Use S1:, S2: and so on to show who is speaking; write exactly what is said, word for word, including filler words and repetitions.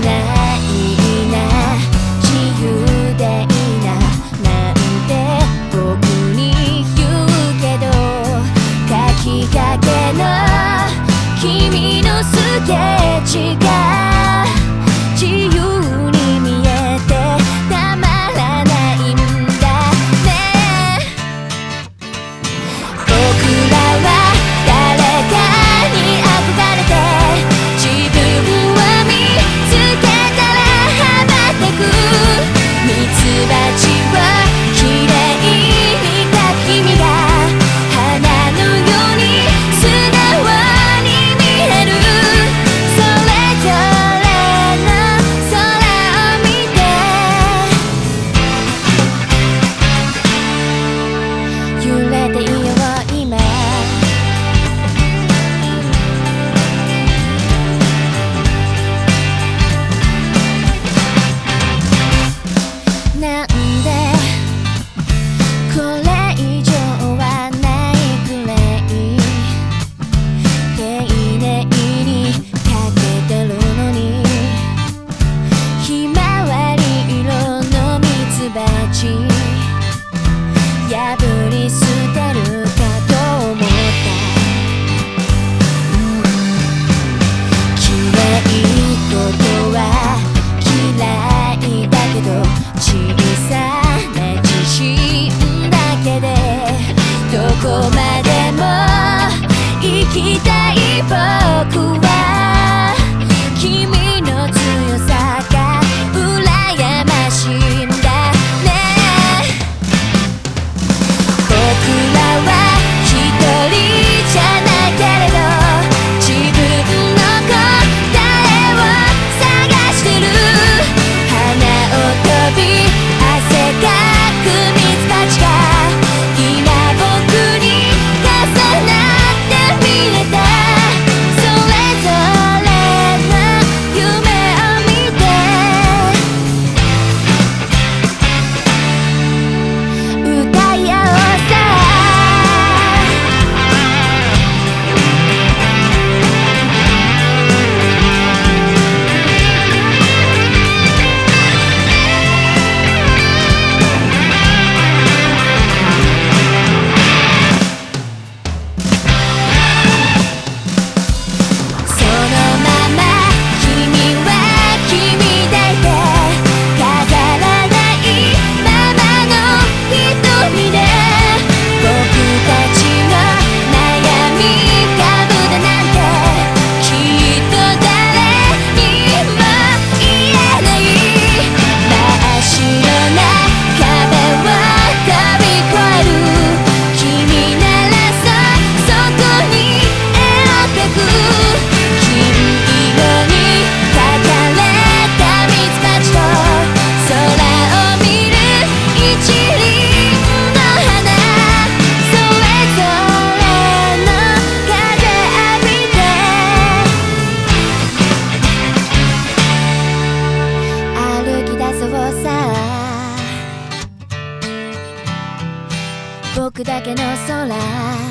S1: ないな、自由でいいななんて僕に言うけど、書きかけの君のスケッチが自由に見えてたまらないんだね。僕らは誰かに憧れて自分を見つけたら羽ばたく、ミツバチをきれいに描く君が花のように素直に見える。それぞれの空を見て揺れていよう今、なんでこれ以上はないくらい丁寧にかけてるのに、ひまわり色のミツバチ破り捨てるかと思った。綺麗ことは嫌いだけど、小さな自信だけでどこまでも行きたい。僕は君の強さが羨ましいんだね。僕らは一人じゃないけれど自分の答えを探してる。花を飛び汗かくミツバチが今僕に重なって見れた。それぞれの夢を見て歌い合おうさ。そのまま君は君でいて飾らないままの瞳で僕たちの悩みかぶだなんてきっと誰にも言えない。真っ白な壁を飛び越える君ならそそこに絵を描く。金色に描かれたミツバチと空を見る一輪の花、それぞれの風浴びて歩き出そうさ。僕だけの空